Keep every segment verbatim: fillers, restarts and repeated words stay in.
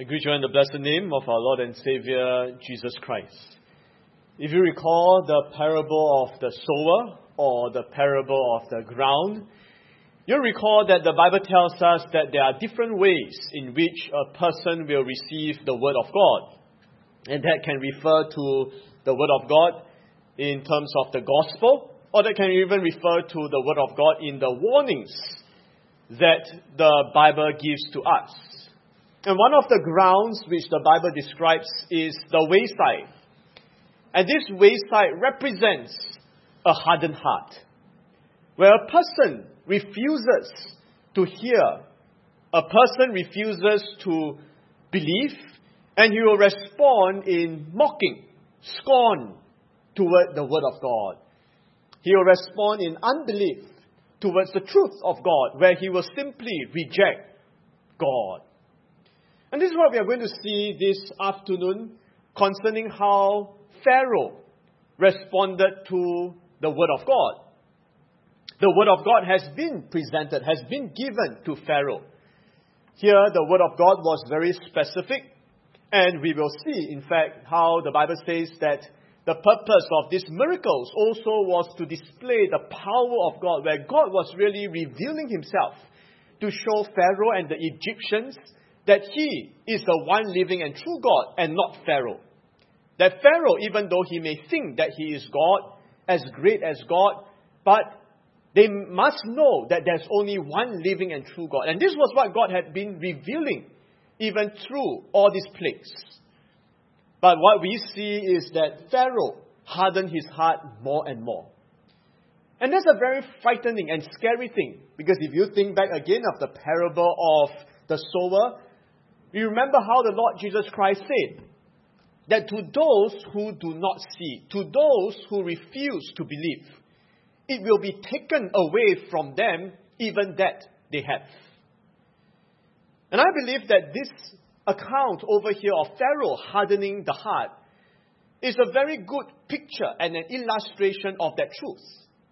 I greet you in the blessed name of our Lord and Savior, Jesus Christ. If you recall the parable of the sower or the parable of the ground, you'll recall that the Bible tells us that there are different ways in which a person will receive the Word of God. And that can refer to the Word of God in terms of the gospel, or that can even refer to the Word of God in the warnings that the Bible gives to us. And one of the grounds which the Bible describes is the wayside. And this wayside represents a hardened heart, where a person refuses to hear, a person refuses to believe, and he will respond in mocking, scorn toward the Word of God. He will respond in unbelief towards the truth of God, where he will simply reject God. And this is what we are going to see this afternoon concerning how Pharaoh responded to the Word of God. The Word of God has been presented, has been given to Pharaoh. Here, the Word of God was very specific, and we will see, in fact, how the Bible says that the purpose of these miracles also was to display the power of God, where God was really revealing himself to show Pharaoh and the Egyptians that he is the one living and true God and not Pharaoh. That Pharaoh, even though he may think that he is God, as great as God, but they must know that there's only one living and true God. And this was what God had been revealing even through all these plagues. But what we see is that Pharaoh hardened his heart more and more. And that's a very frightening and scary thing. Because if you think back again of the parable of the sower, you remember how the Lord Jesus Christ said that to those who do not see, to those who refuse to believe, it will be taken away from them even that they have. And I believe that this account over here of Pharaoh hardening the heart is a very good picture and an illustration of that truth.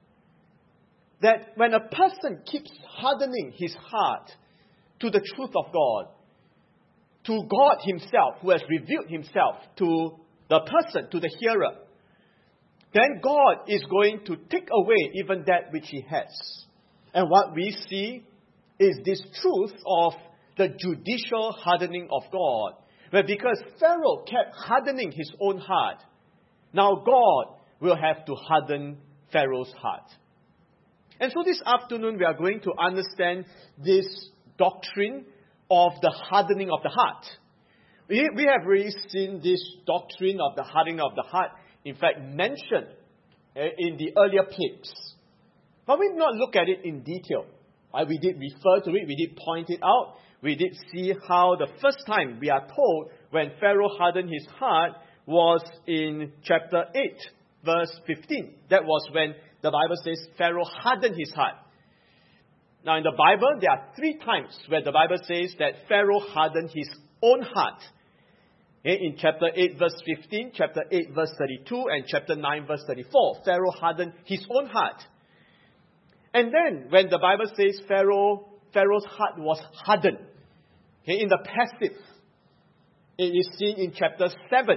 That when a person keeps hardening his heart to the truth of God, to God himself, who has revealed himself to the person, to the hearer, then God is going to take away even that which he has. And what we see is this truth of the judicial hardening of God, where because Pharaoh kept hardening his own heart, now God will have to harden Pharaoh's heart. And so this afternoon we are going to understand this doctrine of the hardening of the heart. We, we have already seen this doctrine of the hardening of the heart, in fact, mentioned uh, in the earlier plagues. But we did not look at it in detail. Uh, we did refer to it, we did point it out. We did see how the first time we are told when Pharaoh hardened his heart was in chapter eight, verse fifteen. That was when the Bible says Pharaoh hardened his heart. Now in the Bible, there are three times where the Bible says that Pharaoh hardened his own heart. In chapter eight, verse fifteen, chapter eight, verse thirty-two, and chapter nine, verse thirty-four, Pharaoh hardened his own heart. And then when the Bible says Pharaoh, Pharaoh's heart was hardened, okay, in the passive, it is seen in chapter seven.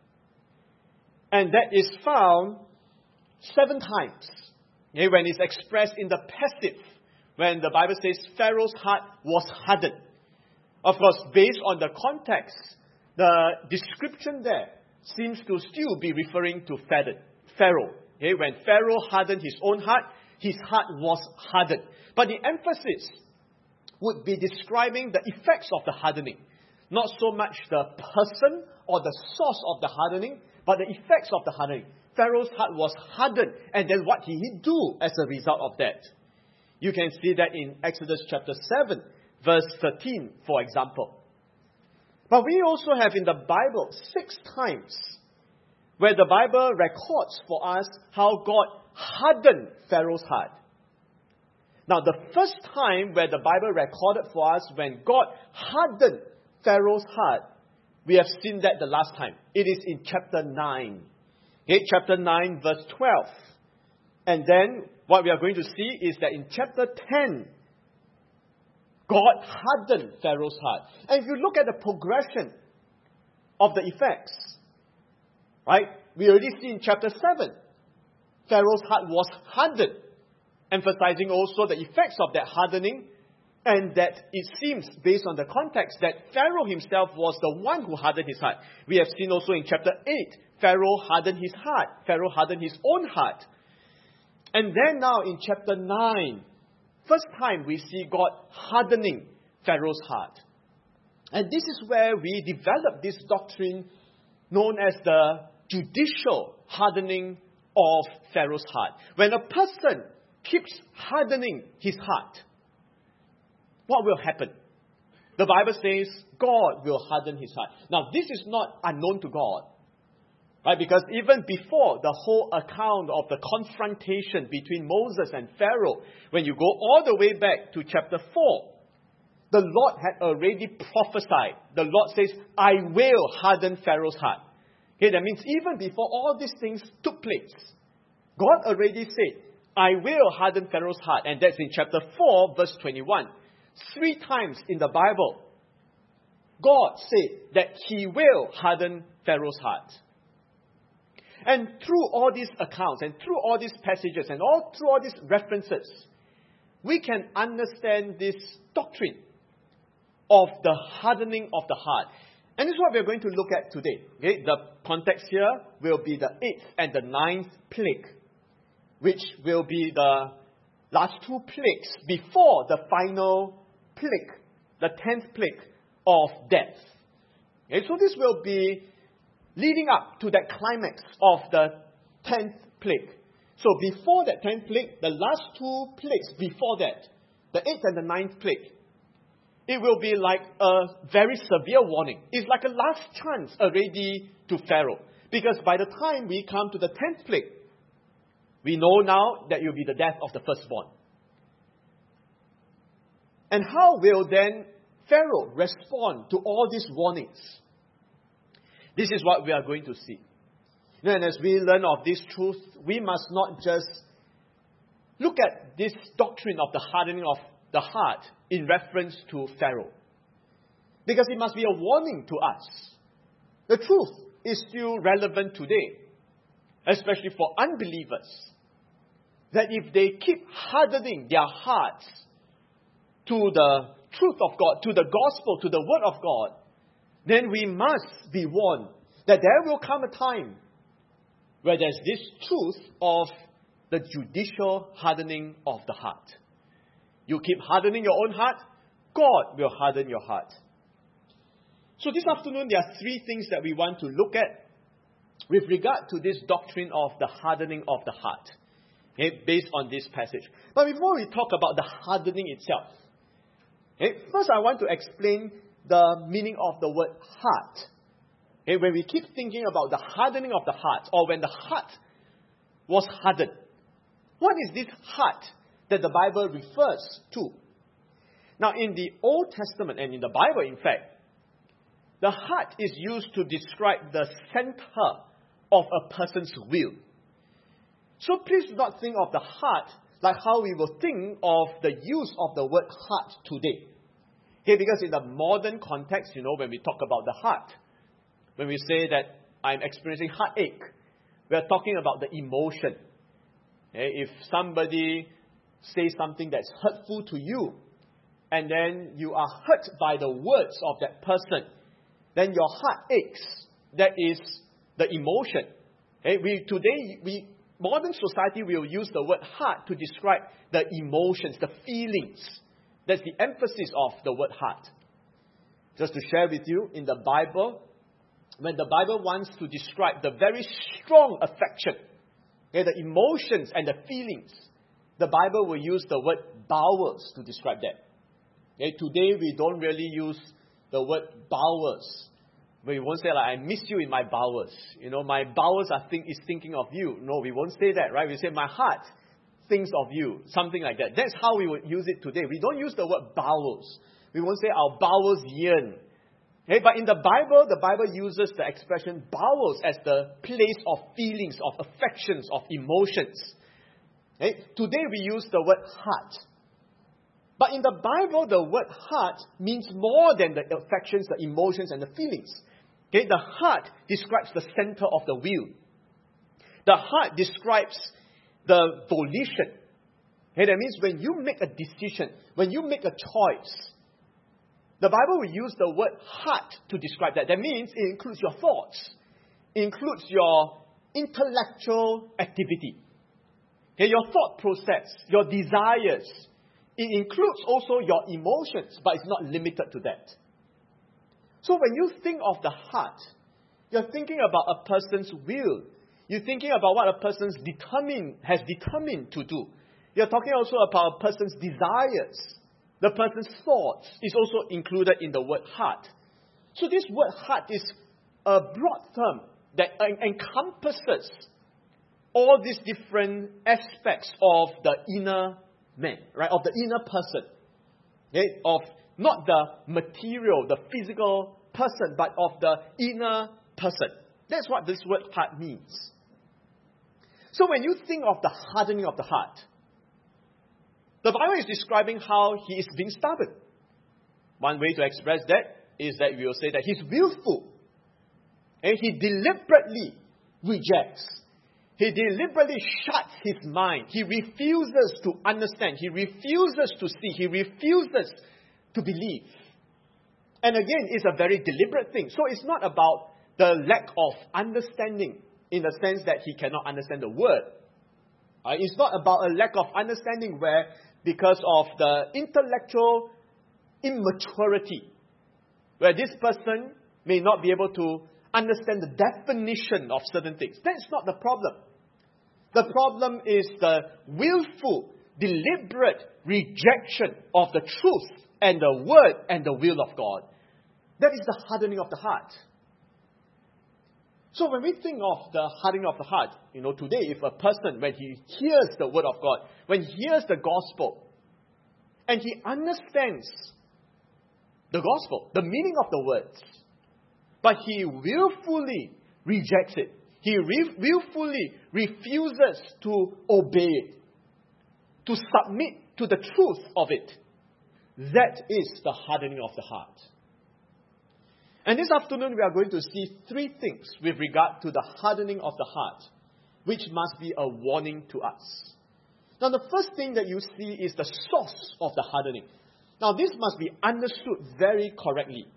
And that is found seven times, okay, when it's expressed in the passive, when the Bible says Pharaoh's heart was hardened. Of course, based on the context, the description there seems to still be referring to Pharaoh. Okay? When Pharaoh hardened his own heart, his heart was hardened. But the emphasis would be describing the effects of the hardening. Not so much the person or the source of the hardening, but the effects of the hardening. Pharaoh's heart was hardened, and then what did he do as a result of that? You can see that in Exodus chapter seven, verse thirteen, for example. But we also have in the Bible six times where the Bible records for us how God hardened Pharaoh's heart. Now, the first time where the Bible recorded for us when God hardened Pharaoh's heart, we have seen that the last time. It is in chapter nine. Okay, chapter nine, verse twelve. And then what we are going to see is that in chapter ten, God hardened Pharaoh's heart. And if you look at the progression of the effects, right, we already see in chapter seven, Pharaoh's heart was hardened, emphasizing also the effects of that hardening, and that it seems, based on the context, that Pharaoh himself was the one who hardened his heart. We have seen also in chapter eight, Pharaoh hardened his heart. Pharaoh hardened his own heart. And then now in chapter nine, first time we see God hardening Pharaoh's heart. And this is where we develop this doctrine known as the judicial hardening of Pharaoh's heart. When a person keeps hardening his heart, what will happen? The Bible says God will harden his heart. Now, this is not unknown to God. Right? Because even before the whole account of the confrontation between Moses and Pharaoh, when you go all the way back to chapter four, the Lord had already prophesied. The Lord says, I will harden Pharaoh's heart. Okay, that means even before all these things took place, God already said, I will harden Pharaoh's heart. And that's in chapter four, verse twenty-one. Three times in the Bible, God said that He will harden Pharaoh's heart. And through all these accounts, and through all these passages, and all through all these references, we can understand this doctrine of the hardening of the heart. And this is what we're going to look at today. Okay? The context here will be the eighth and the ninth plague, which will be the last two plagues before the final plague, the tenth plague of death. Okay? So this will be leading up to that climax of the tenth plague. So before that tenth plague, the last two plagues before that, the eighth and the ninth plague, it will be like a very severe warning. It's like a last chance already to Pharaoh. Because by the time we come to the tenth plague, we know now that it will be the death of the firstborn. And how will then Pharaoh respond to all these warnings? This is what we are going to see. And as we learn of this truth, we must not just look at this doctrine of the hardening of the heart in reference to Pharaoh. Because it must be a warning to us. The truth is still relevant today, especially for unbelievers, that if they keep hardening their hearts to the truth of God, to the gospel, to the word of God, then we must be warned that there will come a time where there's this truth of the judicial hardening of the heart. You keep hardening your own heart, God will harden your heart. So this afternoon, there are three things that we want to look at with regard to this doctrine of the hardening of the heart, okay, based on this passage. But before we talk about the hardening itself, okay, first I want to explain the meaning of the word heart. Okay, when we keep thinking about the hardening of the heart, or when the heart was hardened, what is this heart that the Bible refers to? Now, in the Old Testament and in the Bible, in fact, the heart is used to describe the center of a person's will. So please do not think of the heart like how we will think of the use of the word heart today. Okay, because in the modern context, you know, when we talk about the heart, when we say that I'm experiencing heartache, we are talking about the emotion. Okay, if somebody says something that's hurtful to you, and then you are hurt by the words of that person, then your heart aches. That is the emotion. Okay, we today, we modern society will use the word heart to describe the emotions, the feelings. That's the emphasis of the word heart. Just to share with you, in the Bible, when the Bible wants to describe the very strong affection, okay, the emotions and the feelings, the Bible will use the word bowels to describe that. Okay, today we don't really use the word bowels. We won't say like, I miss you in my bowels. You know, my bowels are think, is thinking of you. No, we won't say that, right? We say my heart thinks of you. Something like that. That's how we would use it today. We don't use the word bowels. We won't say our bowels yearn. Okay, but in the Bible, the Bible uses the expression bowels as the place of feelings, of affections, of emotions. Okay? Today we use the word heart. But in the Bible, the word heart means more than the affections, the emotions, and the feelings. Okay, the heart describes the center of the will. The heart describes the volition. Okay, that means when you make a decision, when you make a choice, the Bible will use the word heart to describe that. That means it includes your thoughts. It includes your intellectual activity. Okay, your thought process, your desires. It includes also your emotions, but it's not limited to that. So when you think of the heart, you're thinking about a person's will. You're thinking about what a person's determined, has determined to do. You're talking also about a person's desires. The person's thoughts is also included in the word heart. So this word heart is a broad term that encompasses all these different aspects of the inner man, right? Of the inner person. Okay? Of not the material, the physical person, but of the inner person. That's what this word heart means. So when you think of the hardening of the heart, the Bible is describing how he is being stubborn. One way to express that is that we will say that he's willful. And he deliberately rejects. He deliberately shuts his mind. He refuses to understand. He refuses to see. He refuses to believe. And again, it's a very deliberate thing. So it's not about the lack of understanding in the sense that he cannot understand the word. Uh, it's not about a lack of understanding where because of the intellectual immaturity, where this person may not be able to understand the definition of certain things. That's not the problem. The problem is the willful, deliberate rejection of the truth and the word and the will of God. That is the hardening of the heart. So when we think of the hardening of the heart, you know, today if a person, when he hears the word of God, when he hears the gospel, and he understands the gospel, the meaning of the words, but he willfully rejects it. He re- willfully refuses to obey it, to submit to the truth of it. That is the hardening of the heart. And this afternoon we are going to see three things with regard to the hardening of the heart, which must be a warning to us. Now the first thing that you see is the source of the hardening. Now this must be understood very correctly.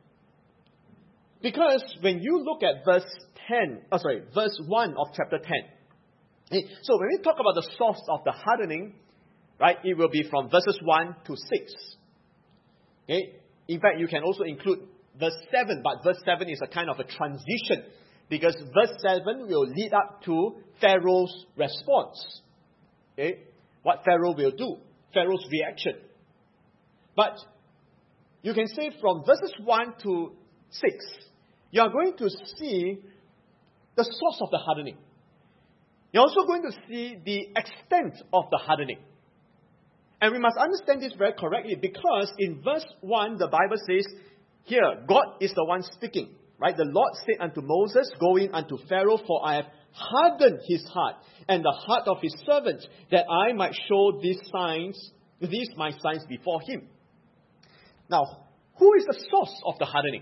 Because when you look at verse ten, oh sorry, verse one of chapter ten. So when we talk about the source of the hardening, right, it will be from verses one to six. Okay? In fact, you can also include verse seven, but verse seven is a kind of a transition. Because verse seven will lead up to Pharaoh's response. Okay? What Pharaoh will do. Pharaoh's reaction. But you can say from verses one to six, you are going to see the source of the hardening. You're also going to see the extent of the hardening. And we must understand this very correctly because in verse one, the Bible says, here, God is the one speaking. Right? The Lord said unto Moses, go in unto Pharaoh, for I have hardened his heart and the heart of his servants, that I might show these signs, these my signs before him. Now, who is the source of the hardening?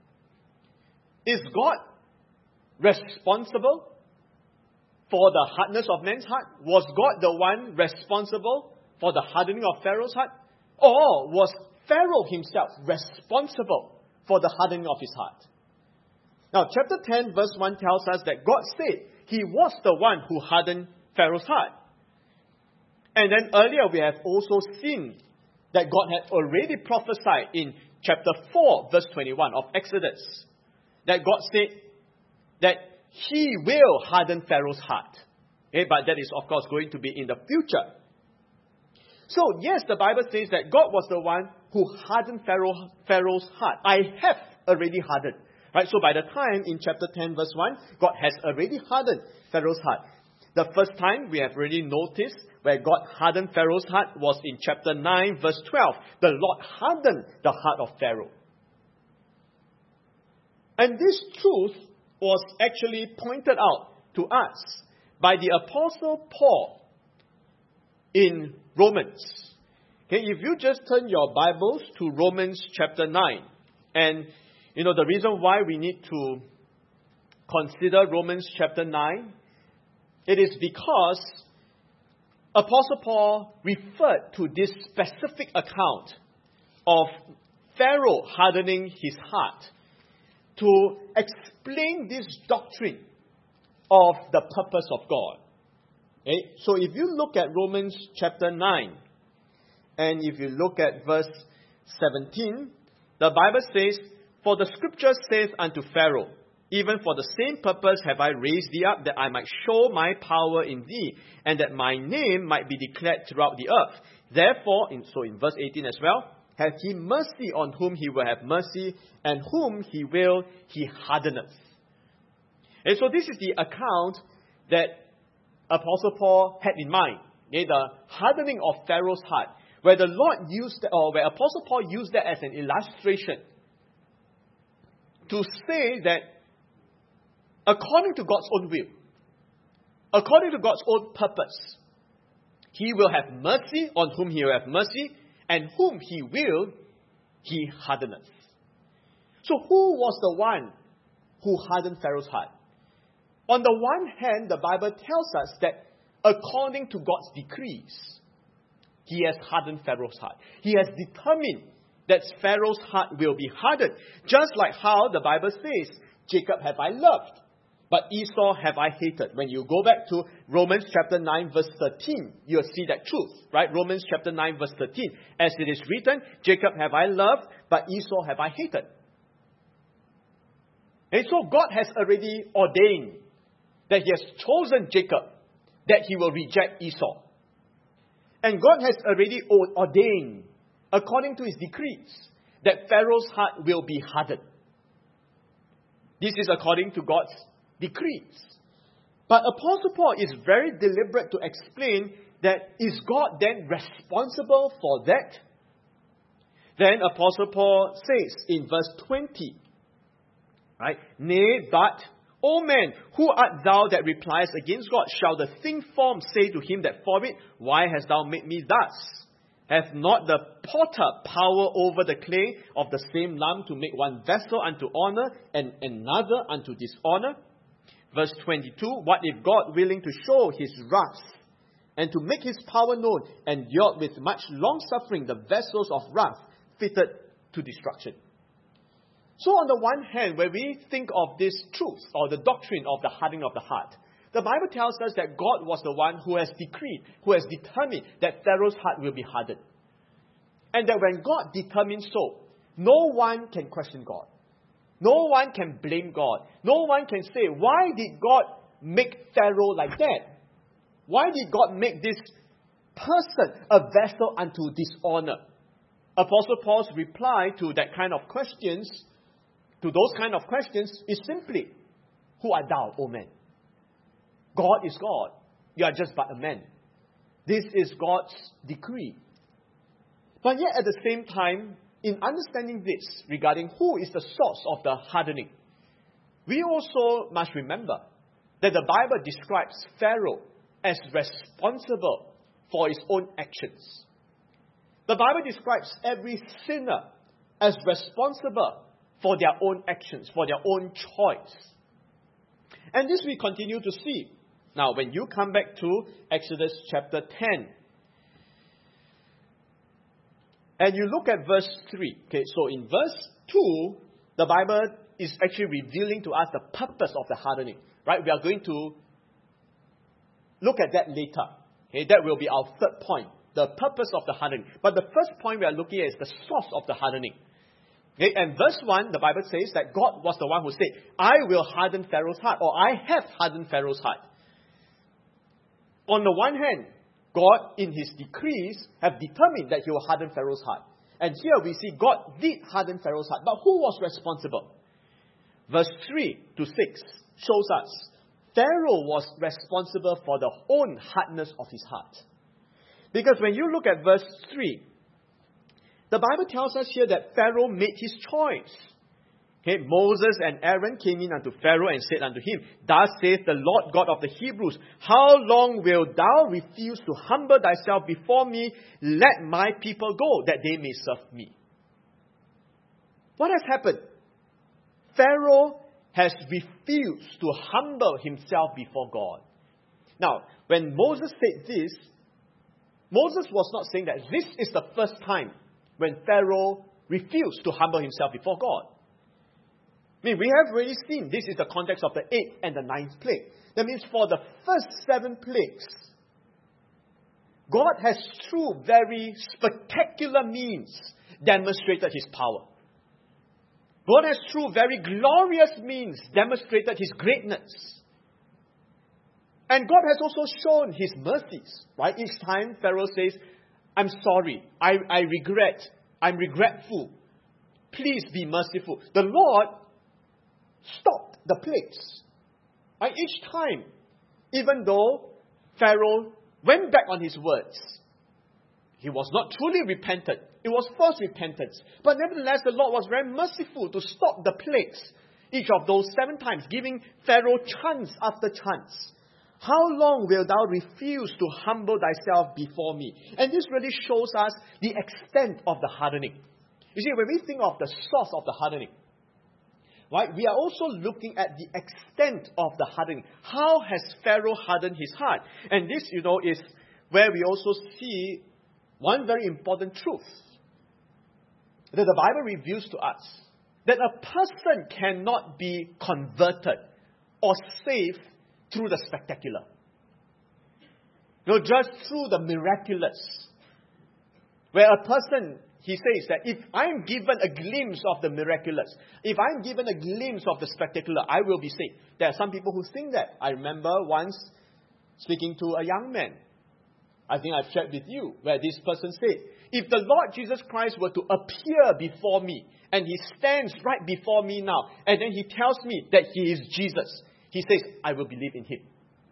Is God responsible for the hardness of man's heart? Was God the one responsible for the hardening of Pharaoh's heart? Or was Pharaoh himself responsible for the hardening of his heart? Now, chapter ten, verse one tells us that God said he was the one who hardened Pharaoh's heart. And then earlier we have also seen that God had already prophesied in chapter four, verse twenty-one of Exodus, that God said that he will harden Pharaoh's heart. Okay, but that is, of course, going to be in the future. So, yes, the Bible says that God was the one who hardened Pharaoh, Pharaoh's heart. I have already hardened. Right? So by the time in chapter ten, verse one, God has already hardened Pharaoh's heart. The first time we have already noticed where God hardened Pharaoh's heart was in chapter nine, verse twelve. The Lord hardened the heart of Pharaoh. And this truth was actually pointed out to us by the Apostle Paul in Romans. Okay, if you just turn your Bibles to Romans chapter nine, and you know the reason why we need to consider Romans chapter nine, it is because Apostle Paul referred to this specific account of Pharaoh hardening his heart to explain this doctrine of the purpose of God. Okay? So if you look at Romans chapter nine, and if you look at verse seventeen, the Bible says, "For the scripture saith unto Pharaoh, even for the same purpose have I raised thee up, that I might show my power in thee, and that my name might be declared throughout the earth. Therefore," in, so in verse eighteen as well, "hath he mercy on whom he will have mercy, and whom he will he hardeneth." And so this is the account that Apostle Paul had in mind. Okay, the hardening of Pharaoh's heart, where the Lord used, or where Apostle Paul used that as an illustration to say that according to God's own will, according to God's own purpose, He will have mercy on whom He will have mercy, and whom He will, He hardeneth. So who was the one who hardened Pharaoh's heart? On the one hand, the Bible tells us that according to God's decrees, He has hardened Pharaoh's heart. He has determined that Pharaoh's heart will be hardened. Just like how the Bible says, "Jacob have I loved, but Esau have I hated." When you go back to Romans chapter nine verse thirteen, you'll see that truth, right? Romans chapter nine verse thirteen. "As it is written, Jacob have I loved, but Esau have I hated." And so God has already ordained that He has chosen Jacob, that he will reject Esau. And God has already ordained, according to His decrees, that Pharaoh's heart will be hardened. This is according to God's decrees. But Apostle Paul is very deliberate to explain that is God then responsible for that? Then Apostle Paul says in verse twenty, right? "Nay, but, O man, who art thou that repliest against God? Shall the thing formed say to him that formed it, Why hast thou made me thus? Hath not the potter power over the clay of the same lump to make one vessel unto honor and another unto dishonor?" Verse twenty-two, "What if God, willing to show His wrath and to make His power known, endured with much long suffering the vessels of wrath fitted to destruction?" So on the one hand, when we think of this truth or the doctrine of the hardening of the heart, the Bible tells us that God was the one who has decreed, who has determined that Pharaoh's heart will be hardened. And that when God determines so, no one can question God. No one can blame God. No one can say, "Why did God make Pharaoh like that? Why did God make this person a vessel unto dishonor?" Apostle Paul's reply to that kind of questions, to those kind of questions, is simply, "Who art thou, O man? God is God. You are just but a man. This is God's decree." But yet at the same time, in understanding this regarding who is the source of the hardening, we also must remember that the Bible describes Pharaoh as responsible for his own actions. The Bible describes every sinner as responsible for their own actions, for their own choice. And this we continue to see. Now, when you come back to Exodus chapter ten, and you look at verse three. Okay, so in verse two, the Bible is actually revealing to us the purpose of the hardening. Right? We are going to look at that later. Okay, that will be our third point. The purpose of the hardening. But the first point we are looking at is the source of the hardening. Okay, and verse one, the Bible says that God was the one who said, "I will harden Pharaoh's heart," or "I have hardened Pharaoh's heart." On the one hand, God, in His decrees, have determined that He will harden Pharaoh's heart. And here we see God did harden Pharaoh's heart. But who was responsible? Verse three to six shows us Pharaoh was responsible for the own hardness of his heart. Because when you look at verse three, the Bible tells us here that Pharaoh made his choice. Okay, Moses and Aaron came in unto Pharaoh and said unto him, Thus saith the Lord God of the Hebrews, How long wilt thou refuse to humble thyself before me? Let my people go, that they may serve me. What has happened? Pharaoh has refused to humble himself before God. Now, when Moses said this, Moses was not saying that this is the first time when Pharaoh refused to humble himself before God. I mean, we have already seen this is the context of the eighth and the ninth plague. That means for the first seven plagues, God has through very spectacular means demonstrated His power. God has through very glorious means demonstrated His greatness. And God has also shown His mercies. Right? Each time Pharaoh says, I'm sorry, I, I regret, I'm regretful. Please be merciful. The Lord stopped the plagues. Right? Each time, even though Pharaoh went back on his words, he was not truly repentant. It was false repentance. But nevertheless, the Lord was very merciful to stop the plagues, each of those seven times, giving Pharaoh chance after chance. How long wilt thou refuse to humble thyself before me? And this really shows us the extent of the hardening. You see, when we think of the source of the hardening, right, we are also looking at the extent of the hardening. How has Pharaoh hardened his heart? And this, you know, is where we also see one very important truth that the Bible reveals to us, that a person cannot be converted or saved through the spectacular. You know, just through the miraculous. Where a person, he says that if I'm given a glimpse of the miraculous, if I'm given a glimpse of the spectacular, I will be saved. There are some people who think that. I remember once speaking to a young man. I think I've shared with you, where this person said, if the Lord Jesus Christ were to appear before me, and He stands right before me now, and then He tells me that He is Jesus, he says, I will believe in Him.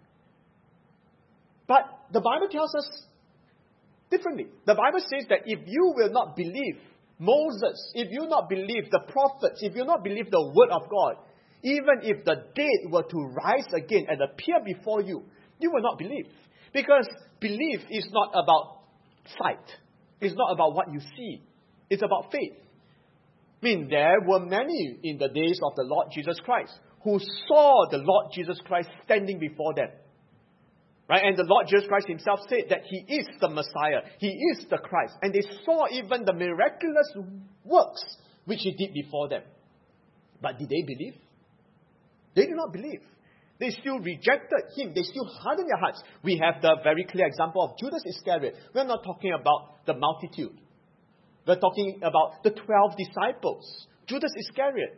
But the Bible tells us differently. The Bible says that if you will not believe Moses, if you not believe the prophets, if you not believe the Word of God, even if the dead were to rise again and appear before you, you will not believe. Because belief is not about sight. It's not about what you see. It's about faith. I mean, there were many in the days of the Lord Jesus Christ who saw the Lord Jesus Christ standing before them. Right? And the Lord Jesus Christ Himself said that He is the Messiah. He is the Christ. And they saw even the miraculous works which He did before them. But did they believe? They did not believe. They still rejected Him. They still hardened their hearts. We have the very clear example of Judas Iscariot. We're not talking about the multitude. We're talking about the twelve disciples. Judas Iscariot.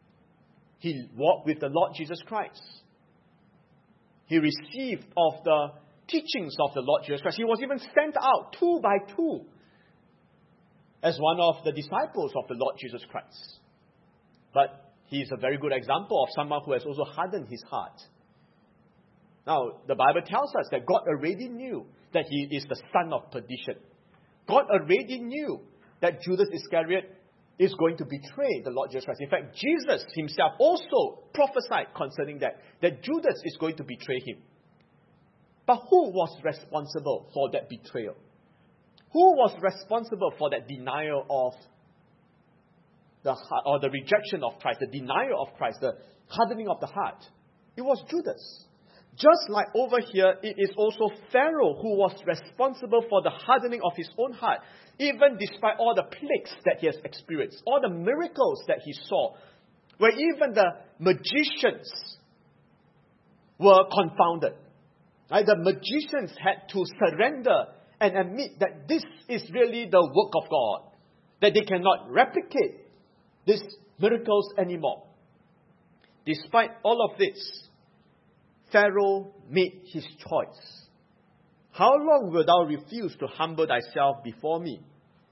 He walked with the Lord Jesus Christ. He received of the teachings of the Lord Jesus Christ. He was even sent out two by two as one of the disciples of the Lord Jesus Christ. But he is a very good example of someone who has also hardened his heart. Now, the Bible tells us that God already knew that he is the son of perdition. God already knew that Judas Iscariot is going to betray the Lord Jesus Christ. In fact, Jesus Himself also prophesied concerning that, that Judas is going to betray Him. But who was responsible for that betrayal? Who was responsible for that denial of the heart, or the rejection of Christ, the denial of Christ, the hardening of the heart? It was Judas. Just like over here, it is also Pharaoh who was responsible for the hardening of his own heart. Even despite all the plagues that he has experienced, all the miracles that he saw, where even the magicians were confounded. Right? The magicians had to surrender and admit that this is really the work of God, that they cannot replicate these miracles anymore. Despite all of this, Pharaoh made his choice. How long wilt thou refuse to humble thyself before me?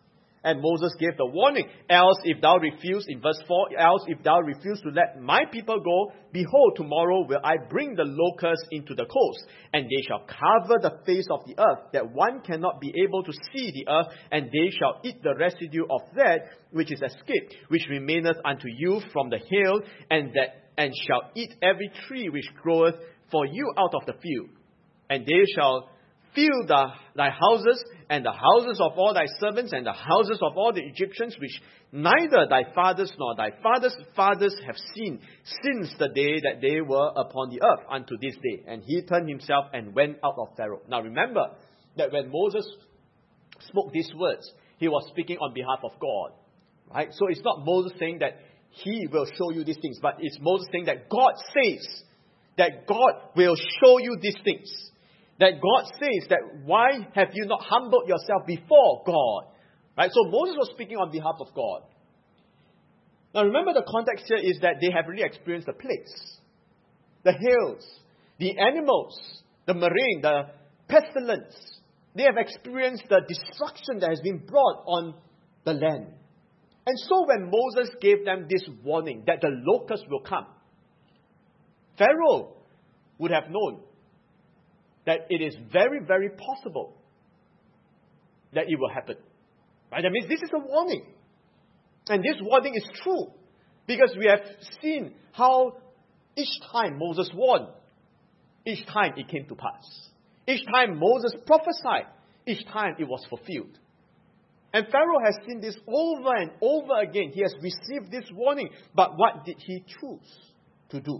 And Moses gave the warning, else if thou refuse, in verse four, else if thou refuse to let my people go, behold, tomorrow will I bring the locusts into the coast, and they shall cover the face of the earth, that one cannot be able to see the earth, and they shall eat the residue of that which is escaped, which remaineth unto you from the hill, and that and shall eat every tree which groweth for you out of the field. And they shall fill the, thy houses, and the houses of all thy servants, and the houses of all the Egyptians, which neither thy fathers nor thy fathers' fathers have seen, since the day that they were upon the earth unto this day. And he turned himself and went out of Pharaoh. Now remember that when Moses spoke these words, he was speaking on behalf of God. Right? So it's not Moses saying that he will show you these things, but it's Moses saying that God says that God will show you these things. That God says that why have you not humbled yourself before God? Right? So Moses was speaking on behalf of God. Now remember, the context here is that they have really experienced the plagues, the hails, the animals, the marine, the pestilence. They have experienced the destruction that has been brought on the land. And so when Moses gave them this warning that the locusts will come, Pharaoh would have known that it is very, very possible that it will happen. Right? That means this is a warning. And this warning is true. Because we have seen how each time Moses warned, each time it came to pass. Each time Moses prophesied, each time it was fulfilled. And Pharaoh has seen this over and over again. He has received this warning. But what did he choose to do?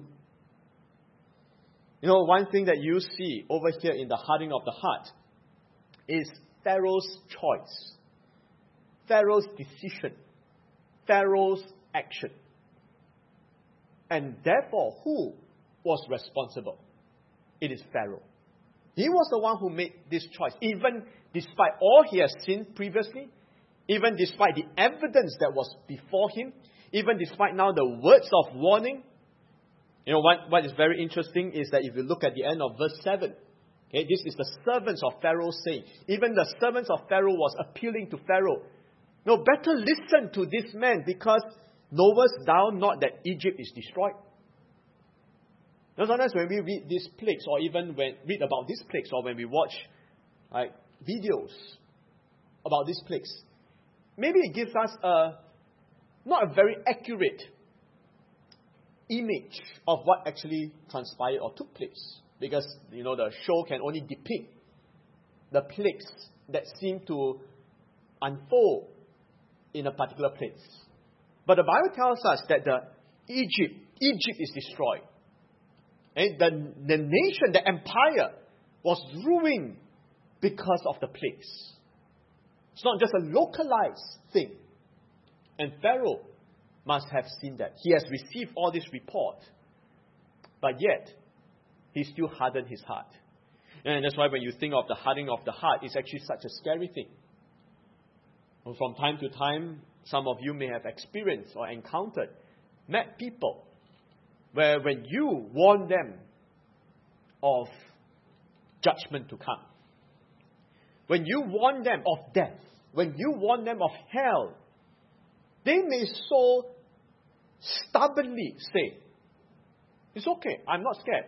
You know, one thing that you see over here in the hardening of the heart is Pharaoh's choice. Pharaoh's decision. Pharaoh's action. And therefore, who was responsible? It is Pharaoh. He was the one who made this choice. Even despite all he has seen previously, even despite the evidence that was before him, even despite now the words of warning. You know, what, what is very interesting is that if you look at the end of verse seven, okay, this is the servants of Pharaoh saying, even the servants of Pharaoh was appealing to Pharaoh. No, better listen to this man, because knowest thou not that Egypt is destroyed? Now, sometimes when we read these plagues, or even when read about these plagues, or when we watch like videos about these plagues, maybe it gives us a not a very accurate image of what actually transpired or took place. Because, you know, the show can only depict the plagues that seem to unfold in a particular place. But the Bible tells us that the Egypt, Egypt is destroyed. And the, the nation, the empire, was ruined because of the plagues. It's not just a localized thing. And Pharaoh must have seen that. He has received all this report. But yet, he still hardened his heart. And that's why when you think of the hardening of the heart, it's actually such a scary thing. And from time to time, some of you may have experienced or encountered, met people, where when you warn them of judgment to come, when you warn them of death, when you warn them of hell, they may so stubbornly say, it's okay, I'm not scared.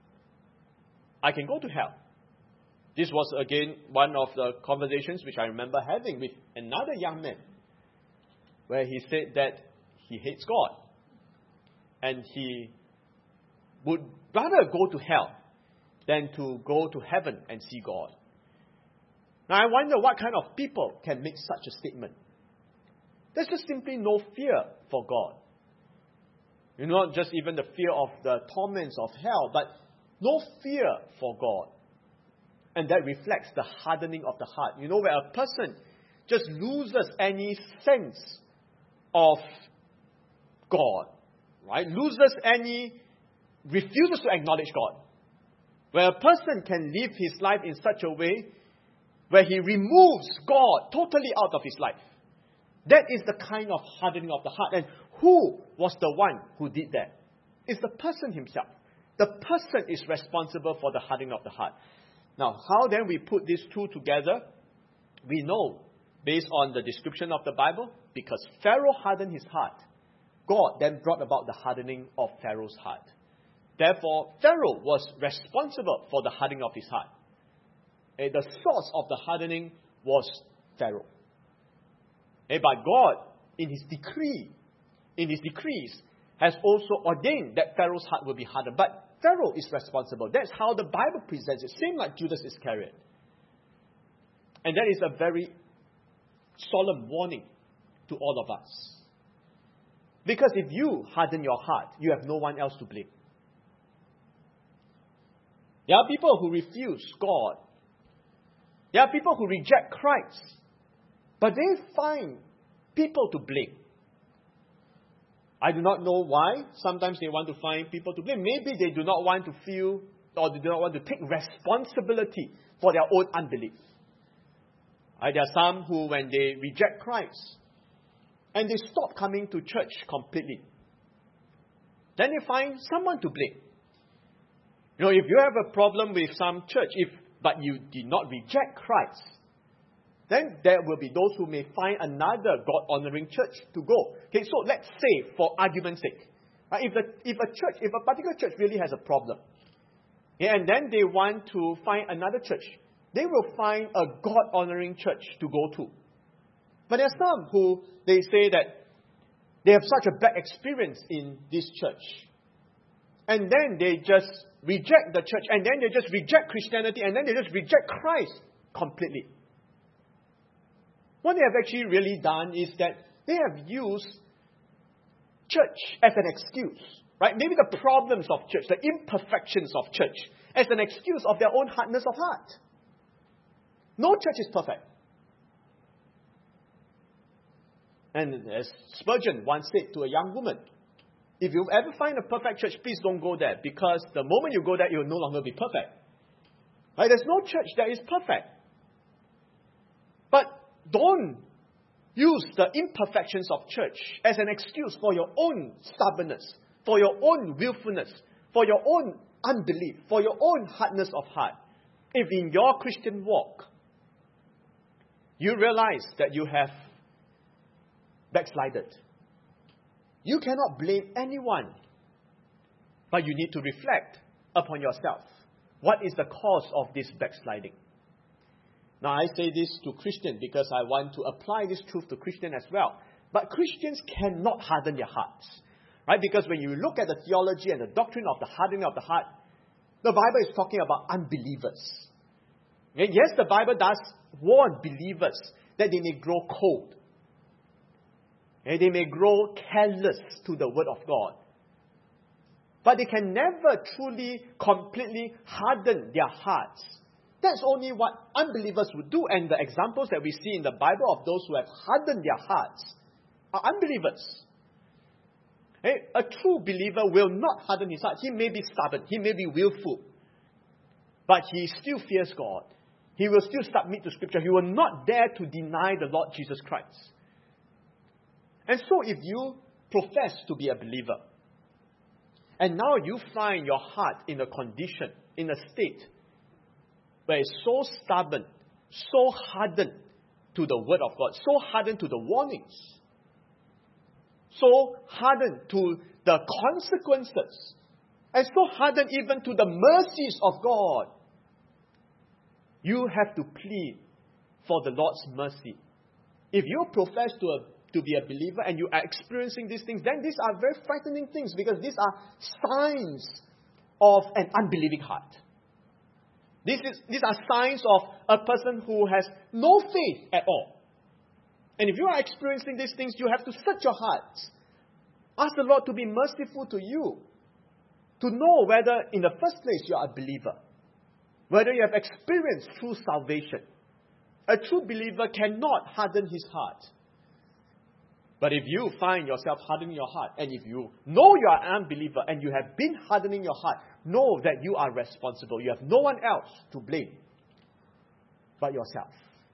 I can go to hell. This was again one of the conversations which I remember having with another young man, where he said that he hates God. And he would rather go to hell than to go to heaven and see God. Now I wonder what kind of people can make such a statement. There's just simply no fear for God. You know, not just even the fear of the torments of hell, but no fear for God. And that reflects the hardening of the heart. You know, where a person just loses any sense of God, right? Loses any, refuses to acknowledge God. Where a person can live his life in such a way where he removes God totally out of his life. That is the kind of hardening of the heart. And who was the one who did that? It's the person himself. The person is responsible for the hardening of the heart. Now, how then we put these two together? We know based on the description of the Bible? Because Pharaoh hardened his heart. God then brought about the hardening of Pharaoh's heart. Therefore, Pharaoh was responsible for the hardening of his heart. And the source of the hardening was Pharaoh. And but God, in his decree, in his decrees, has also ordained that Pharaoh's heart will be hardened. But Pharaoh is responsible. That's how the Bible presents it. Same like Judas Iscariot. And that is a very solemn warning to all of us. Because if you harden your heart, you have no one else to blame. There are people who refuse God. There are people who reject Christ. But they find people to blame. I do not know why. Sometimes they want to find people to blame. Maybe they do not want to feel or they do not want to take responsibility for their own unbelief. Right? There are some who, when they reject Christ, and they stop coming to church completely, then they find someone to blame. You know, if you have a problem with some church, if but you did not reject Christ, then there will be those who may find another God-honoring church to go. Okay, so let's say, for argument's sake, right, if, the, if a church, if a particular church really has a problem, okay, and then they want to find another church, they will find a God-honoring church to go to. But there are some who, they say that they have such a bad experience in this church. And then they just reject the church, and then they just reject Christianity, and then they just reject Christ completely. What they have actually really done is that they have used church as an excuse, right? Maybe the problems of church, the imperfections of church, as an excuse of their own hardness of heart. No church is perfect. And as Spurgeon once said to a young woman, if you ever find a perfect church, please don't go there, because the moment you go there, it will no longer be perfect. Right? There's no church that is perfect. But don't use the imperfections of church as an excuse for your own stubbornness, for your own willfulness, for your own unbelief, for your own hardness of heart. If in your Christian walk, you realize that you have backslided, you cannot blame anyone, but you need to reflect upon yourself. What is the cause of this backsliding? Now, I say this to Christians because I want to apply this truth to Christians as well. But Christians cannot harden their hearts, right? Because when you look at the theology and the doctrine of the hardening of the heart, the Bible is talking about unbelievers. And yes, the Bible does warn believers that they may grow cold. And they may grow careless to the word of God. But they can never truly, completely harden their hearts. That's only what unbelievers would do. And the examples that we see in the Bible of those who have hardened their hearts are unbelievers. Hey, a true believer will not harden his heart. He may be stubborn. He may be willful. But he still fears God. He will still submit to Scripture. He will not dare to deny the Lord Jesus Christ. And so if you profess to be a believer, and now you find your heart in a condition, in a state, where it's so stubborn, so hardened to the word of God, so hardened to the warnings, so hardened to the consequences, and so hardened even to the mercies of God, you have to plead for the Lord's mercy. If you profess to, a, to be a believer and you are experiencing these things, then these are very frightening things, because these are signs of an unbelieving heart. This is, these are signs of a person who has no faith at all. And if you are experiencing these things, you have to search your hearts. Ask the Lord to be merciful to you, to know whether in the first place you are a believer, whether you have experienced true salvation. A true believer cannot harden his heart. But if you find yourself hardening your heart, and if you know you are an unbeliever and you have been hardening your heart, know that you are responsible. You have no one else to blame but yourself.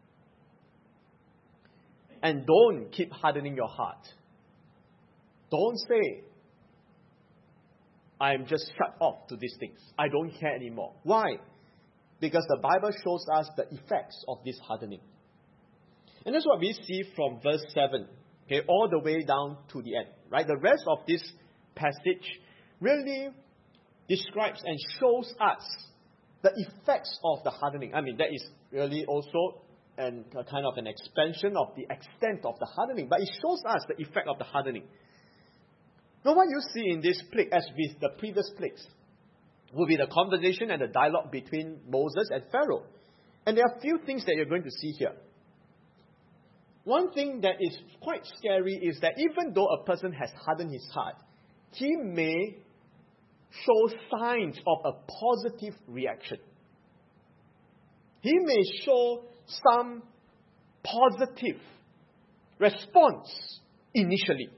And don't keep hardening your heart. Don't say, I am just shut off to these things. I don't care anymore. Why? Because the Bible shows us the effects of this hardening. And that's what we see from verse seven, okay, all the way down to the end, right? The rest of this passage really describes and shows us the effects of the hardening. I mean, that is really also an, a kind of an expansion of the extent of the hardening, but it shows us the effect of the hardening. Now, what you see in this plague, as with the previous plagues, will be the conversation and the dialogue between Moses and Pharaoh. And there are a few things that you're going to see here. One thing that is quite scary is that even though a person has hardened his heart, he may show signs of a positive reaction. He may show some positive response initially.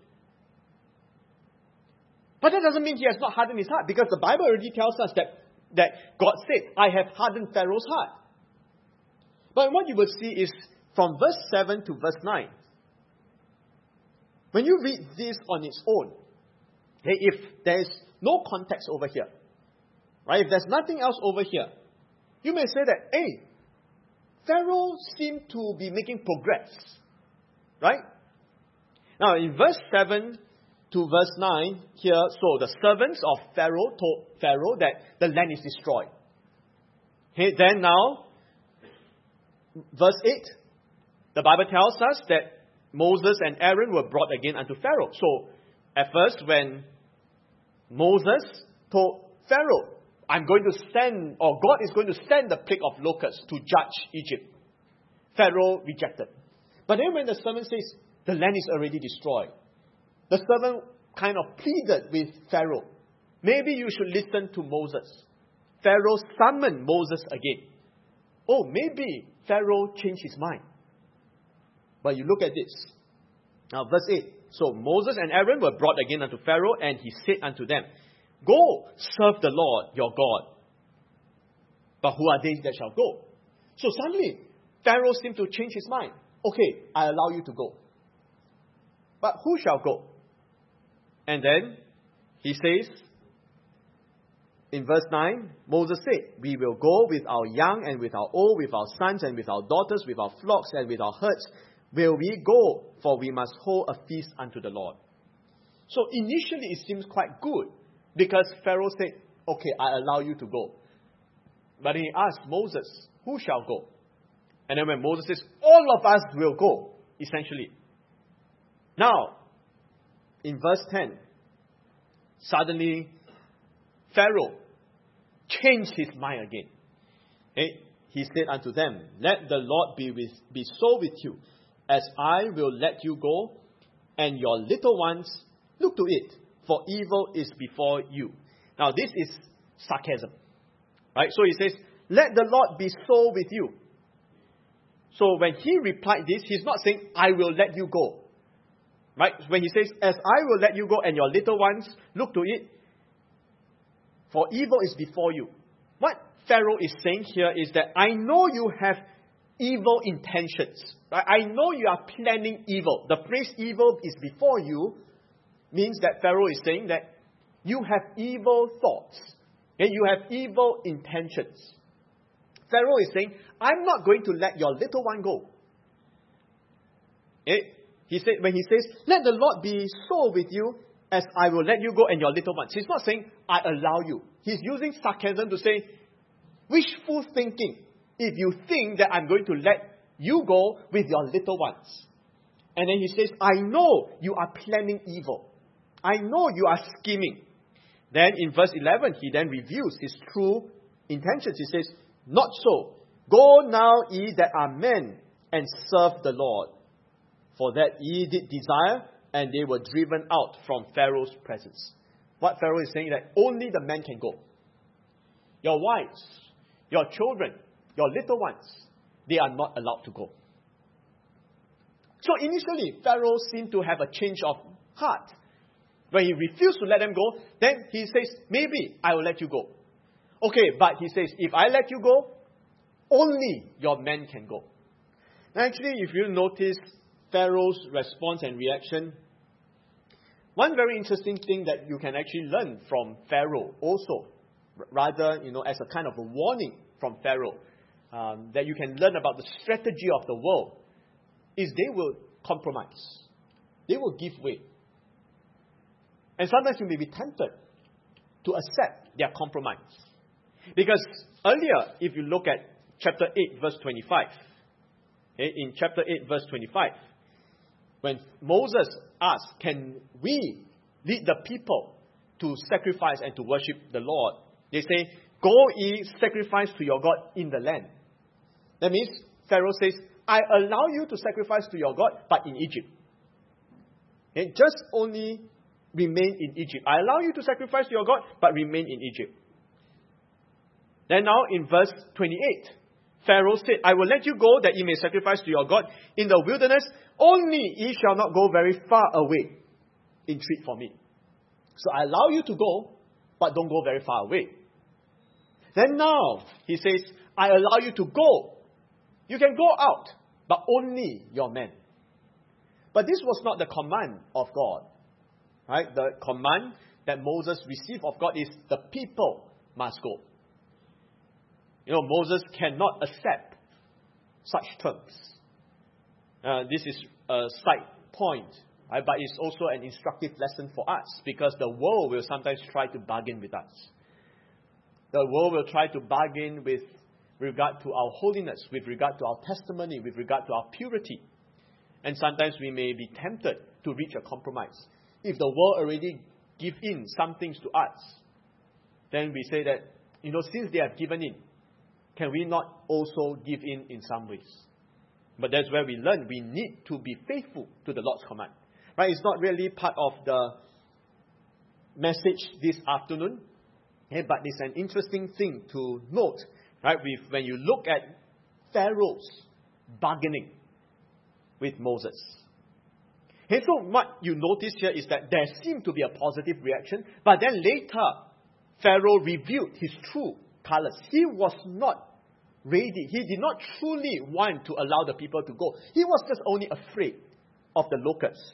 But that doesn't mean he has not hardened his heart, because the Bible already tells us that, that God said, I have hardened Pharaoh's heart. But what you will see is from verse seven to verse nine. When you read this on its own, okay, if there is no context over here, right? If there's nothing else over here, you may say that, hey, Pharaoh seemed to be making progress, right? Now, in verse seven to verse nine here, so the servants of Pharaoh told Pharaoh that the land is destroyed. Okay, then now, verse eight, the Bible tells us that Moses and Aaron were brought again unto Pharaoh. So, at first, when Moses told Pharaoh, I'm going to send, or God is going to send the plague of locusts to judge Egypt, Pharaoh rejected. But then when the servant says, the land is already destroyed, the servant kind of pleaded with Pharaoh, maybe you should listen to Moses. Pharaoh summoned Moses again. Oh, maybe Pharaoh changed his mind. But you look at this. Now, verse eight. So Moses and Aaron were brought again unto Pharaoh, and he said unto them, Go, serve the Lord your God. But who are they that shall go? So suddenly, Pharaoh seemed to change his mind. Okay, I allow you to go. But who shall go? And then he says, in verse nine, Moses said, We will go with our young and with our old, with our sons and with our daughters, with our flocks and with our herds. Will we go? For we must hold a feast unto the Lord. So initially it seems quite good, because Pharaoh said, okay, I allow you to go. But he asked Moses, who shall go? And then when Moses says, all of us will go, essentially. Now, in verse ten, suddenly Pharaoh changed his mind again. Okay? He said unto them, Let the Lord be, with, be so with you, as I will let you go, and your little ones, look to it, for evil is before you. Now this is sarcasm. Right? So he says, let the Lord be so with you. So when he replied this, he's not saying, I will let you go. Right? When he says, as I will let you go, and your little ones, look to it, for evil is before you. What Pharaoh is saying here is that I know you have evil intentions. Right? I know you are planning evil. The phrase evil is before you means that Pharaoh is saying that you have evil thoughts. Okay? You have evil intentions. Pharaoh is saying, I'm not going to let your little one go. Okay? He said, when he says, let the Lord be so with you, as I will let you go and your little ones. He's not saying, I allow you. He's using sarcasm to say, wishful thinking, if you think that I'm going to let you go with your little ones. And then he says, I know you are planning evil. I know you are scheming. Then in verse eleven, he then reviews his true intentions. He says, not so. Go now, ye that are men, and serve the Lord. For that ye did desire, and they were driven out from Pharaoh's presence. What Pharaoh is saying is that only the men can go. Your wives, your children, your little ones, they are not allowed to go. So initially, Pharaoh seemed to have a change of heart. When he refused to let them go, then he says, maybe I will let you go. Okay, but he says, if I let you go, only your men can go. Now actually, if you notice Pharaoh's response and reaction, one very interesting thing that you can actually learn from Pharaoh also, rather, you know, as a kind of a warning from Pharaoh, um, that you can learn about the strategy of the world, is they will compromise. They will give way. And sometimes you may be tempted to accept their compromise. Because earlier, if you look at chapter eight, verse twenty-five, okay, in chapter eight, verse twenty-five, when Moses asked, can we lead the people to sacrifice and to worship the Lord? They say, go ye sacrifice to your God in the land. That means Pharaoh says, I allow you to sacrifice to your God, but in Egypt. Okay, just only remain in Egypt. I allow you to sacrifice to your God, but remain in Egypt. Then now in verse twenty-eight, Pharaoh said, I will let you go that ye may sacrifice to your God in the wilderness, only ye shall not go very far away. Entreat for me. So I allow you to go, but don't go very far away. Then now, he says, I allow you to go. You can go out, but only your men. But this was not the command of God. Right? The command that Moses received of God is the people must go. You know, Moses cannot accept such terms. Uh, this is a side point, right? But it's also an instructive lesson for us, because the world will sometimes try to bargain with us. The world will try to bargain with regard to our holiness, with regard to our testimony, with regard to our purity. And sometimes we may be tempted to reach a compromise. If the world already give in some things to us, then we say that, you know, since they have given in, can we not also give in in some ways? But that's where we learn we need to be faithful to the Lord's command. Right? It's not really part of the message this afternoon, okay, but it's an interesting thing to note. Right? With, when you look at Pharaoh's bargaining with Moses. And so what you notice here is that there seemed to be a positive reaction, but then later, Pharaoh revealed his true colors. He was not ready. He did not truly want to allow the people to go. He was just only afraid of the locusts.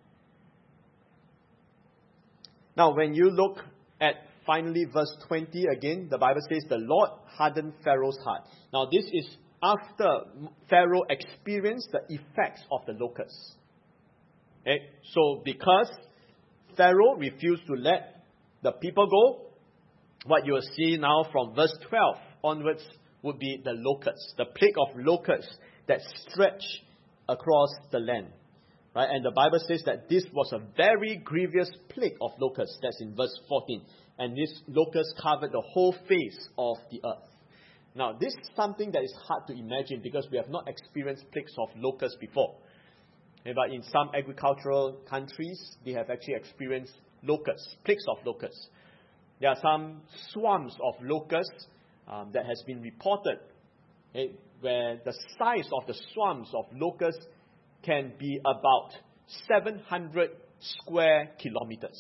Now, when you look at finally verse twenty again, the Bible says, the Lord hardened Pharaoh's heart. Now, this is after Pharaoh experienced the effects of the locusts. Okay? So, because Pharaoh refused to let the people go, what you will see now from verse twelve onwards would be the locusts, the plague of locusts that stretch across the land. Right? And the Bible says that this was a very grievous plague of locusts. That's in verse fourteen. And this locust covered the whole face of the earth. Now, this is something that is hard to imagine because we have not experienced plagues of locusts before. Okay, but in some agricultural countries, they have actually experienced locusts, plagues of locusts. There are some swarms of locusts um, that has been reported, okay, where the size of the swarms of locusts can be about seven hundred square kilometers.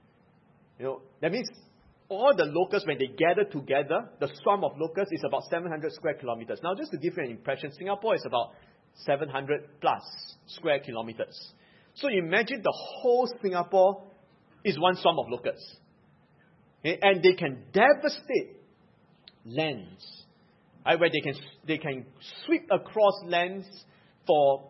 You know, that means all the locusts, when they gather together, the swarm of locusts is about seven hundred square kilometers. Now, just to give you an impression, Singapore is about seven hundred plus square kilometers. So imagine the whole Singapore is one swarm of locusts. Okay? And they can devastate lands, right, where they can, they can sweep across lands for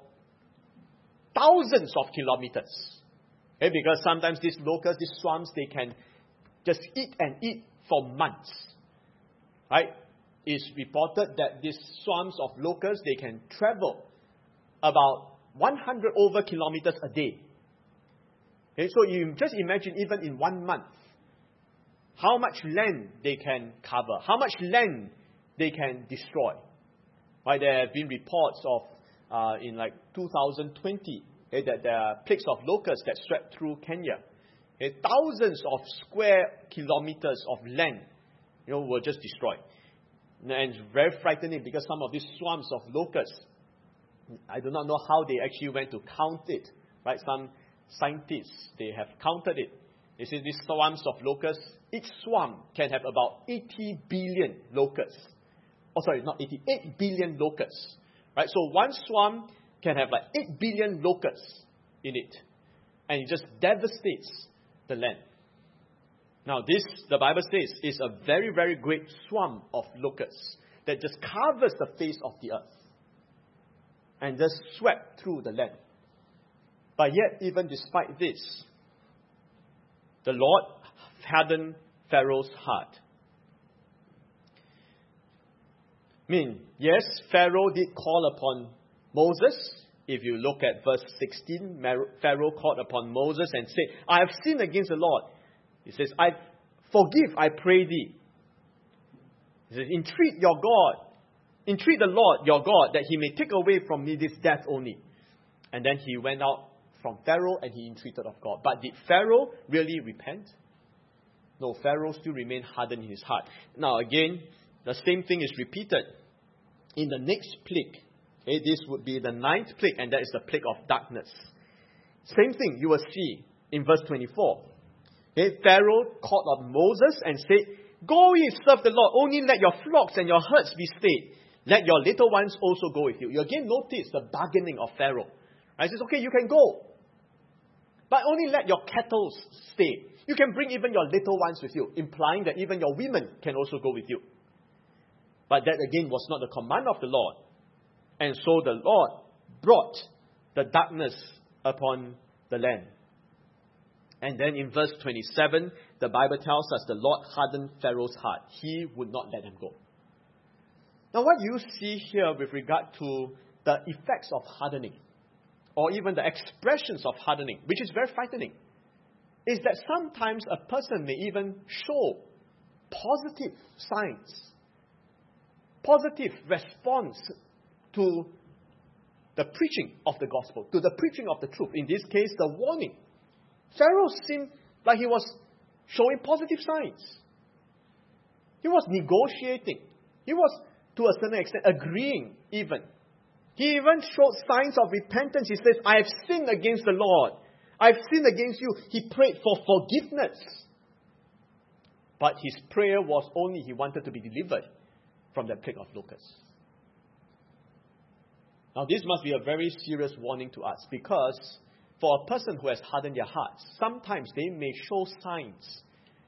thousands of kilometers. Okay? Because sometimes these locusts, these swarms, they can just eat and eat for months. Right? It's reported that these swarms of locusts, they can travel about one hundred over kilometers a day. Okay, so you just imagine, even in one month, how much land they can cover, how much land they can destroy. Right? There have been reports of, uh, in like two thousand twenty, okay, that there are plagues of locusts that swept through Kenya. Okay, thousands of square kilometers of land, you know, were just destroyed. And it's very frightening because some of these swarms of locusts, I do not know how they actually went to count it. Right? Some scientists, they have counted it. They say these swarms of locusts, each swarm can have about eighty billion locusts. Oh, sorry, not eighty, eight billion locusts. Right? So one swarm can have like eight billion locusts in it. And it just devastates the land. Now this, the Bible says, is a very, very great swarm of locusts that just covers the face of the earth. and just swept through the land. But yet, even despite this, the Lord hardened Pharaoh's heart. I mean, yes, Pharaoh did call upon Moses. If you look at verse sixteen, Pharaoh called upon Moses and said, I have sinned against the Lord. He says, I forgive, I pray thee. He says, entreat your God, entreat the Lord your God, that he may take away from me this death only. And then he went out from Pharaoh and he entreated of God. But did Pharaoh really repent? No, Pharaoh still remained hardened in his heart. Now again, the same thing is repeated in the next plague. Okay, this would be the ninth plague, and that is the plague of darkness. Same thing you will see in verse twenty-four. Okay, Pharaoh called on Moses and said, Go ye, serve the Lord, only let your flocks and your herds be stayed. Let your little ones also go with you. You again notice the bargaining of Pharaoh. Right? He says, okay, you can go, but only let your cattle stay. You can bring even your little ones with you, implying that even your women can also go with you. But that again was not the command of the Lord. And so the Lord brought the darkness upon the land. And then in verse twenty-seven, the Bible tells us the Lord hardened Pharaoh's heart. He would not let him go. Now what you see here with regard to the effects of hardening, or even the expressions of hardening, which is very frightening, is that sometimes a person may even show positive signs, positive response to the preaching of the gospel, to the preaching of the truth. In this case, the warning. Pharaoh seemed like he was showing positive signs. He was negotiating. He was, to a certain extent, agreeing even. He even showed signs of repentance. He says, I have sinned against the Lord. I have sinned against you. He prayed for forgiveness. But his prayer was only he wanted to be delivered from the plague of locusts. Now this must be a very serious warning to us, because for a person who has hardened their hearts, sometimes they may show signs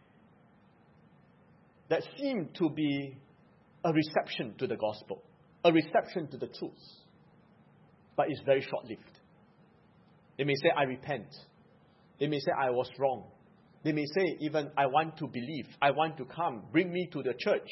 that seem to be a reception to the gospel, a reception to the truth, but it's very short-lived. They may say, I repent. They may say, I was wrong. They may say, even, I want to believe. I want to come. Bring me to the church.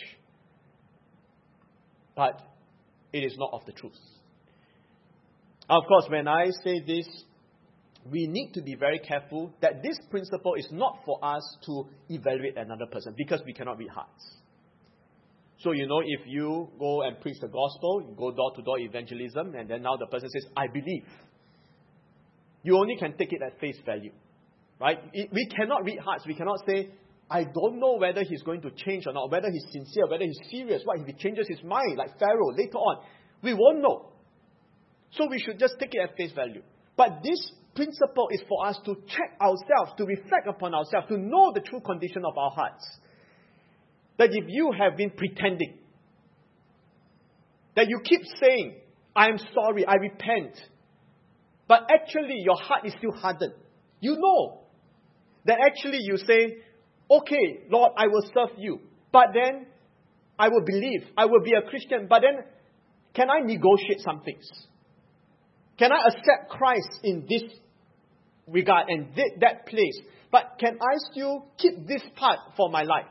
But it is not of the truth. Of course, when I say this, we need to be very careful that this principle is not for us to evaluate another person, because we cannot read hearts. So, you know, if you go and preach the gospel, you go door-to-door evangelism, and then now the person says, I believe. You only can take it at face value. Right? We cannot read hearts. We cannot say, I don't know whether he's going to change or not, whether he's sincere, whether he's serious. What if he changes his mind, like Pharaoh, later on? We won't know. So we should just take it at face value. But this principle is for us to check ourselves, to reflect upon ourselves, to know the true condition of our hearts. That if you have been pretending, that you keep saying, I am sorry, I repent, but actually your heart is still hardened. You know that actually you say, okay, Lord, I will serve you, but then I will believe, I will be a Christian, but then can I negotiate some things? Can I accept Christ in this regard and that place? But can I still keep this part for my life?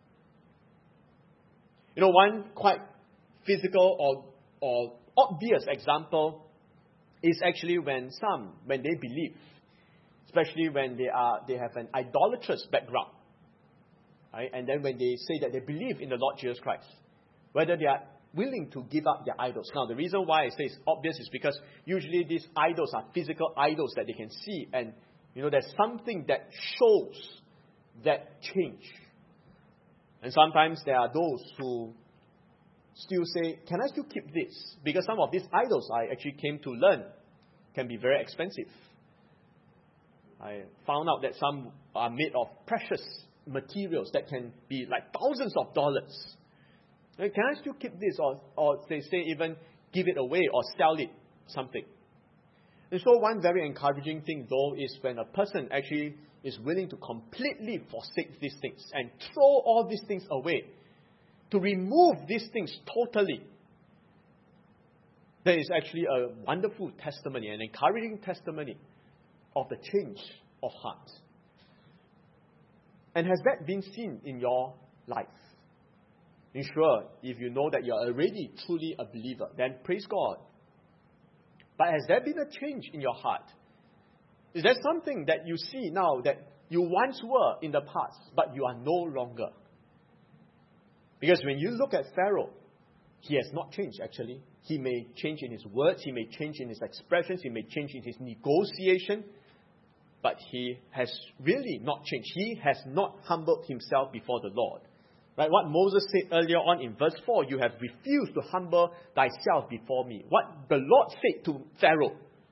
You know, one quite physical or, or obvious example is actually when some, when they believe, especially when they are they have an idolatrous background, right? And then when they say that they believe in the Lord Jesus Christ, whether they are willing to give up their idols. Now, the reason why I say it's obvious is because usually these idols are physical idols that they can see, and you know, there's something that shows that change. And sometimes there are those who still say, can I still keep this? Because some of these idols I actually came to learn can be very expensive. I found out that some are made of precious materials that can be like thousands of dollars. Can I still keep this? Or, or they say even give it away or sell it, something. And so one very encouraging thing though is when a person actually is willing to completely forsake these things and throw all these things away, to remove these things totally, there is actually a wonderful testimony, an encouraging testimony of the change of heart. And has that been seen in your life? And sure, if you know that you are already truly a believer, then praise God. But has there been a change in your heart? Is there something that you see now that you once were in the past, but you are no longer? Because when you look at Pharaoh, he has not changed actually. He may change in his words, he may change in his expressions, he may change in his negotiation, but he has really not changed. He has not humbled himself before the Lord. Right? What Moses said earlier on in verse four, you have refused to humble thyself before me. What the Lord said to Pharaoh,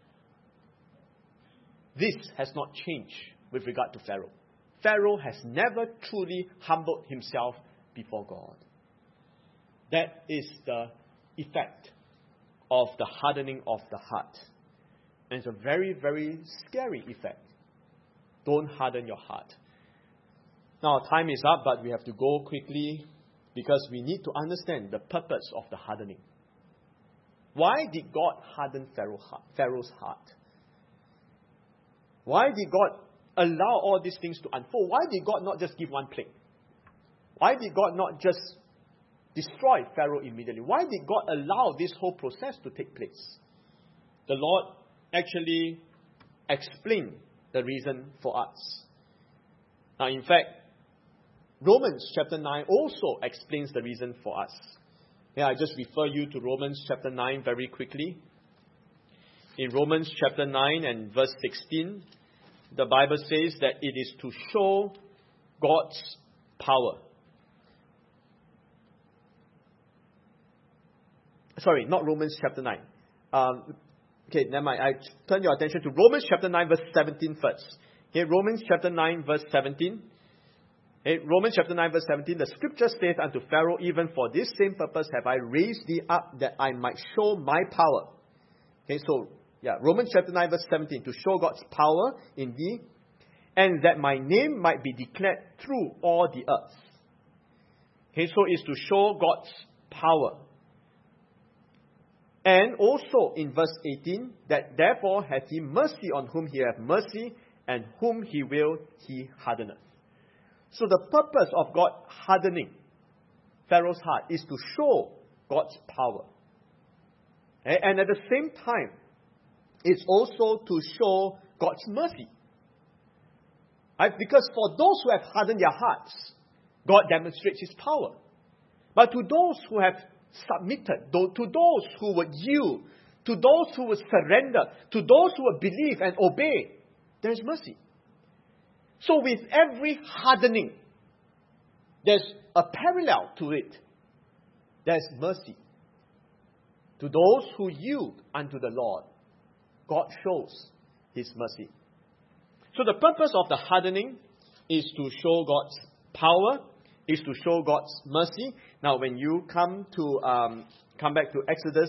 this has not changed with regard to Pharaoh. Pharaoh has never truly humbled himself before God. That is the effect of the hardening of the heart. And it's a very, very scary effect. Don't harden your heart. Now, time is up, but we have to go quickly because we need to understand the purpose of the hardening. Why did God harden Pharaoh's heart? Why did God allow all these things to unfold? Why did God not just give one plague? Why did God not just destroy Pharaoh immediately? Why did God allow this whole process to take place? The Lord actually explained the reason for us. Now, in fact, Romans chapter nine also explains the reason for us. Yeah, I just refer you to Romans chapter nine very quickly. In Romans chapter nine and verse sixteen, the Bible says that it is to show God's power. Sorry, not Romans chapter nine. Um, okay, never mind. I turn your attention to Romans chapter nine verse seventeen first. Okay, Romans chapter nine verse seventeen. Okay, Romans chapter nine verse seventeen. The scripture saith unto Pharaoh, even for this same purpose have I raised thee up, that I might show my power. Okay, so yeah, Romans chapter nine verse seventeen, to show God's power in thee, and that my name might be declared through all the earth. Okay, so it's to show God's power. And also in verse eighteen, that therefore hath he mercy on whom he hath mercy, and whom he will he hardeneth. So the purpose of God hardening Pharaoh's heart is to show God's power. And at the same time, it's also to show God's mercy. Right? Because for those who have hardened their hearts, God demonstrates His power. But to those who have submitted, to those who would yield, to those who would surrender, to those who would believe and obey, there is mercy. So with every hardening, there's a parallel to it. There's mercy. To those who yield unto the Lord, God shows His mercy. So the purpose of the hardening is to show God's power, is to show God's mercy. Now, when you come to um, come back to Exodus,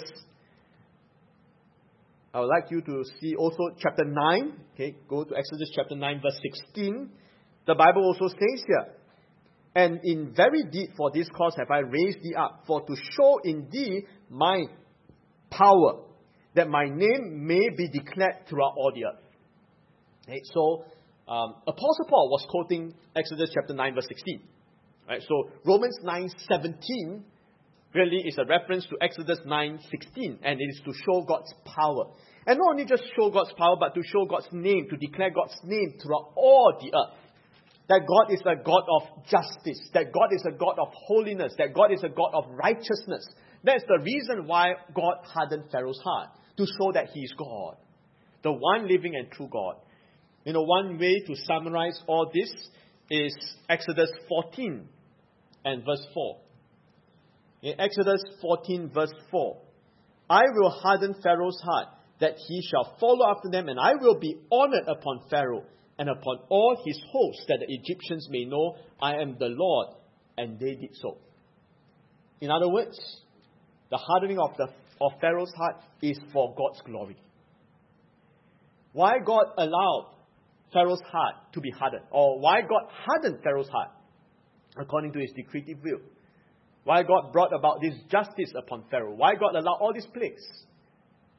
I would like you to see also chapter nine. Okay, go to Exodus chapter nine, verse sixteen. The Bible also says here, and in very deed for this cause have I raised thee up, for to show in thee my power, that my name may be declared throughout all the earth. Okay, so um, Apostle Paul was quoting Exodus chapter nine, verse sixteen. Right, so Romans nine seventeen really is a reference to Exodus nine sixteen, and it is to show God's power. And not only just show God's power, but to show God's name, to declare God's name throughout all the earth. That God is a God of justice, that God is a God of holiness, that God is a God of righteousness. That's the reason why God hardened Pharaoh's heart, to show that He is God, the one living and true God. You know, one way to summarize all this is Exodus fourteen and verse four. In Exodus fourteen verse four, I will harden Pharaoh's heart, that he shall follow after them, and I will be honored upon Pharaoh and upon all his hosts, that the Egyptians may know I am the Lord. And they did so. In other words, the hardening of the of Pharaoh's heart is for God's glory. Why God allowed Pharaoh's heart to be hardened, or why God hardened Pharaoh's heart according to His decretive will? Why God brought about this justice upon Pharaoh? Why God allowed all these plagues?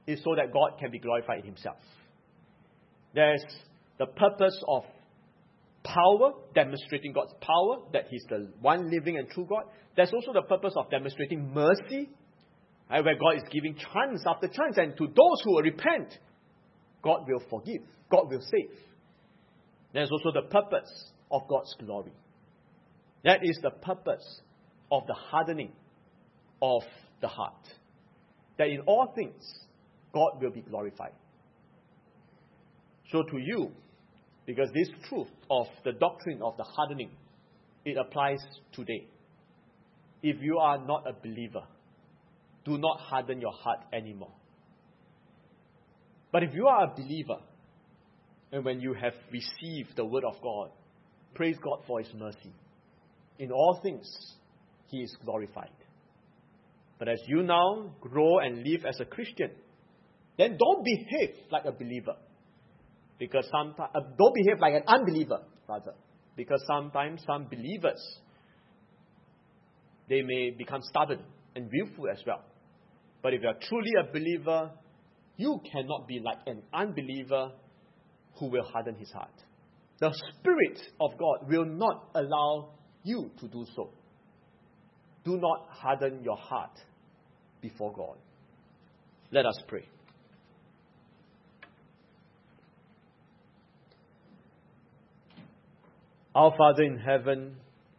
is so that God can be glorified in himself. There's the purpose of power, demonstrating God's power, that he's the one living and true God. There's also the purpose of demonstrating mercy, right, where God is giving chance after chance. And to those who will repent, God will forgive. God will save. There's also the purpose of God's glory. That is the purpose of the hardening of the heart. That in all things, God will be glorified. So to you, because this truth of the doctrine of the hardening, it applies today. If you are not a believer, do not harden your heart anymore. But if you are a believer, and when you have received the word of God, praise God for his mercy. In all things, he is glorified. But as you now grow and live as a Christian, then don't behave like a believer. Because sometimes, uh, don't behave like an unbeliever, rather. Because sometimes some believers, they may become stubborn and willful as well. But if you are truly a believer, you cannot be like an unbeliever who will harden his heart. The Spirit of God will not allow you to do so. Do not harden your heart before God. Let us pray. Our Father in heaven,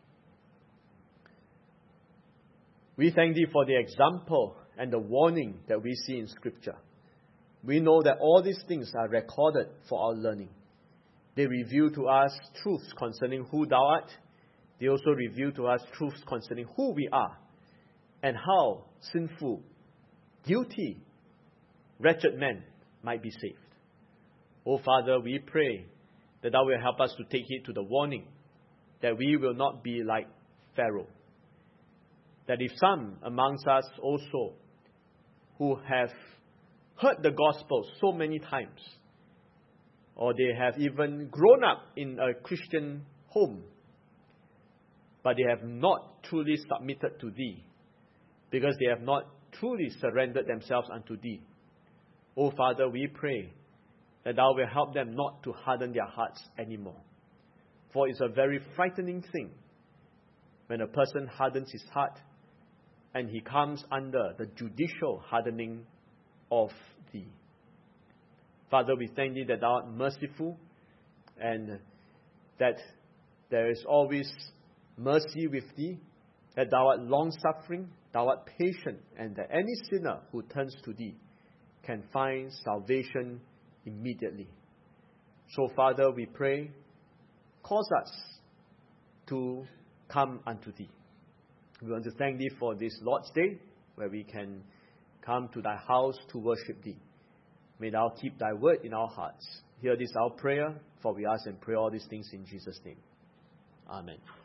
we thank Thee for the example and the warning that we see in Scripture. We know that all these things are recorded for our learning. They reveal to us truths concerning who Thou art. They also reveal to us truths concerning who we are and how sinful, guilty, wretched men might be saved. Oh Father, we pray that Thou will help us to take heed to the warning, that we will not be like Pharaoh. That if some amongst us also who have heard the gospel so many times, or they have even grown up in a Christian home, but they have not truly submitted to Thee, because they have not truly surrendered themselves unto Thee. Oh Father, we pray that Thou will help them not to harden their hearts anymore. For it's a very frightening thing when a person hardens his heart and he comes under the judicial hardening of Thee. Father, we thank Thee that Thou art merciful and that there is always mercy with Thee, that Thou art long-suffering, Thou art patient, and that any sinner who turns to Thee can find salvation immediately. So, Father, we pray, cause us to come unto Thee. We want to thank Thee for this Lord's Day, where we can come to Thy house to worship Thee. May Thou keep Thy word in our hearts. Hear this our prayer, for we ask and pray all these things in Jesus' name. Amen.